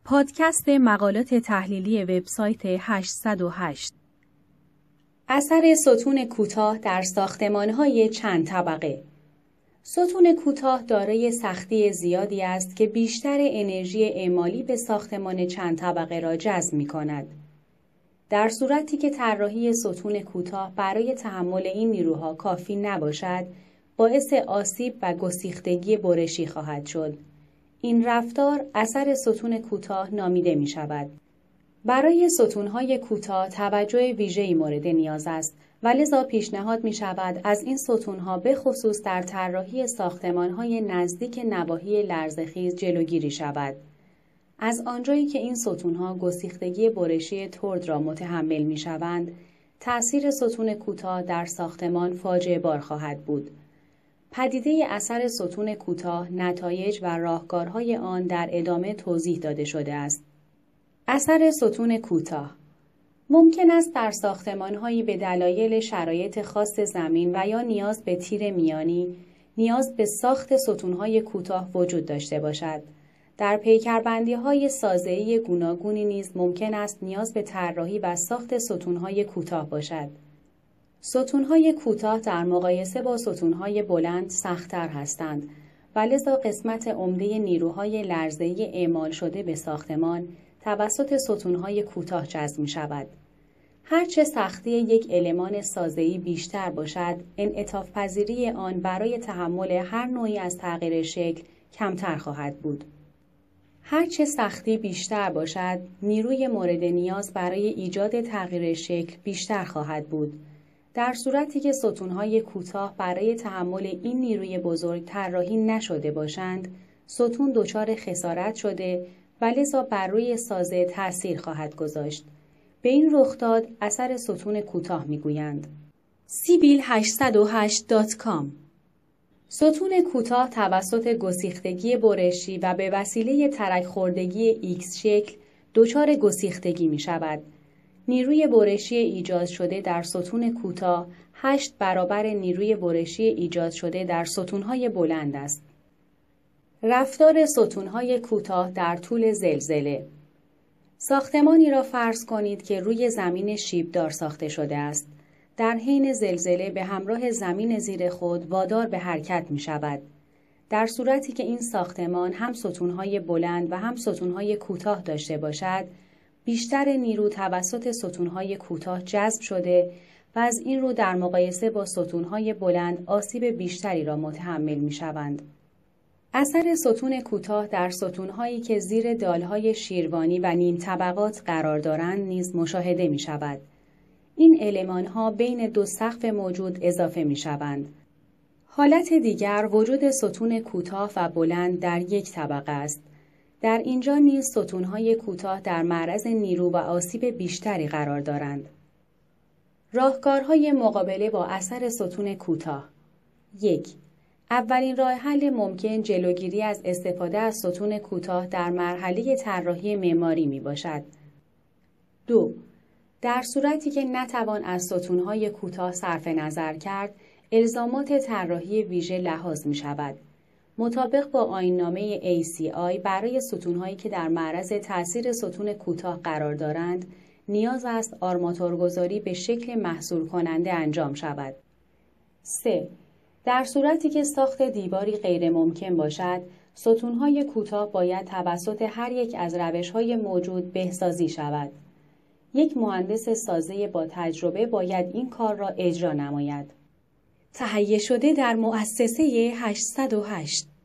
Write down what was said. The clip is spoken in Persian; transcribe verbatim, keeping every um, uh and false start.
پادکست مقالات تحلیلی وبسایت هشتصد و هشت. اثر ستون کوتاه در ساختمان‌های چند طبقه. ستون کوتاه دارای سختی زیادی است که بیشتر انرژی اعمالی به ساختمان چند طبقه را جذب می‌کند. در صورتی که طراحی ستون کوتاه برای تحمل این نیروها کافی نباشد، باعث آسیب و گسیختگی برشی خواهد شد. این رفتار اثر ستون کوتاه نامیده می شود. برای ستونهای کوتاه توجه ویژه‌ای مورد نیاز است و لذا پیشنهاد می شود از این ستونها به خصوص در طراحی ساختمانهای نزدیک نواحی لرزه‌خیز جلوگیری شود. از آنجایی که این ستونها گسیختگی برشی ترد را متحمل می شوند، تأثیر ستون کوتاه در ساختمان فاجعه بار خواهد بود. پدیده اثر ستون کوتاه، نتایج و راهکارهای آن در ادامه توضیح داده شده است. اثر ستون کوتاه ممکن است در ساختمان‌هایی به دلایل شرایط خاص زمین و یا نیاز به تیر میانی، نیاز به ساخت ستون‌های کوتاه وجود داشته باشد. در پیکربندی‌های سازه‌ای گوناگونی نیز ممکن است نیاز به طراحی و ساخت ستون‌های کوتاه باشد. ستون‌های کوتاه در مقایسه با ستون‌های بلند سخت‌تر هستند و لذا قسمت عمده نیروهای لرزه‌ای اعمال شده به ساختمان توسط ستون‌های کوتاه جذب می‌شود. هرچه سختی یک المان سازه‌ای بیشتر باشد، انعطاف پذیری آن برای تحمل هر نوعی از تغییر شکل کمتر خواهد بود. هرچه سختی بیشتر باشد، نیروی مورد نیاز برای ایجاد تغییر شکل بیشتر خواهد بود. در صورتی که ستون‌های کوتاه برای تحمل این نیروی بزرگ طراحی نشده باشند، ستون دچار خسارت شده و لذا بر روی سازه تأثیر خواهد گذاشت. به این رخداد اثر ستون کوتاه می‌گویند. سیبیل هشتصد و هشت دات کام ستون کوتاه توسط گسیختگی برشی و به وسیله ترک خوردگی ایکس شکل دچار گسیختگی می‌شود. نیروی برشی ایجاد شده در ستون کوتاه هشت برابر نیروی برشی ایجاد شده در ستون‌های بلند است. رفتار ستون‌های کوتاه در طول زلزله. ساختمانی را فرض کنید که روی زمین شیبدار ساخته شده است. در حین زلزله به همراه زمین زیر خود وادار به حرکت می شود. در صورتی که این ساختمان هم ستون‌های بلند و هم ستون‌های کوتاه داشته باشد، بیشتر نیرو توسط ستون‌های کوتاه جذب شده و از این رو در مقایسه با ستون‌های بلند آسیب بیشتری را متحمل می‌شوند. اثر ستون کوتاه در ستون‌هایی که زیر دال‌های شیروانی و نیم طبقات قرار دارند نیز مشاهده می‌شود. این المان‌ها بین دو سقف موجود اضافه می‌شوند. حالت دیگر وجود ستون کوتاه و بلند در یک طبقه است. در اینجا نیز ستون‌های کوتاه در معرض نیرو و آسیب بیشتری قرار دارند. راهکارهای مقابله با اثر ستون کوتاه. یک. اولین راه حل ممکن جلوگیری از استفاده از ستون کوتاه در مرحله طراحی معماری می باشد. دو. در صورتی که نتوان از ستون‌های کوتاه صرف نظر کرد، الزامات طراحی ویژه لحاظ می شود. مطابق با آیین‌نامه ای سی آی برای ستون‌هایی که در معرض تأثیر ستون کوتاه قرار دارند، نیاز است آرماتورگذاری به شکل محصور کننده انجام شود. سه. در صورتی که ساخت دیواری غیر ممکن باشد، ستون‌های کوتاه باید توسط هر یک از روش‌های موجود بهسازی شود. یک مهندس سازه با تجربه باید این کار را اجرا نماید. تهیه شده در مؤسسه هشتصد و هشت.